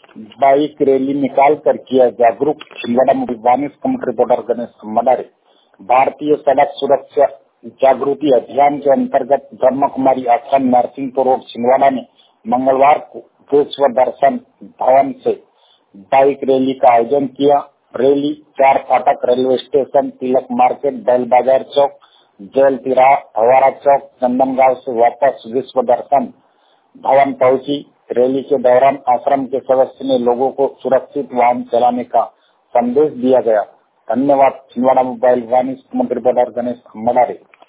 Bike rally निकाल कर किया जागरूक। छिंदवाड़ा में वानिश कमेटी रिपोर्टर गणेश मडारे। भारतीय सड़क सुरक्षा जागृति अभियान के अंतर्गत ब्रह्म कुमारी आश्रम नरसिंहपुर रोड छिंदवाड़ा में मंगलवार को विश्व दर्शन भवन से बाइक रैली का आयोजन किया। रैली 4 फाटक रेलवे स्टेशन, तिलक मार्केट, बैल बाजार चौक, जेल तिराहा, हवारा चौक, चंदनगांव से वापस विश्व दर्शन भवन पहुंची। रैली के दौरान आश्रम के सदस्य ने लोगों को सुरक्षित वाहन चलाने का संदेश दिया गया। धन्यवाद। छिंदवाड़ा मोबाइल वानिश कमेटी रिपोर्टर गणेश मडारे।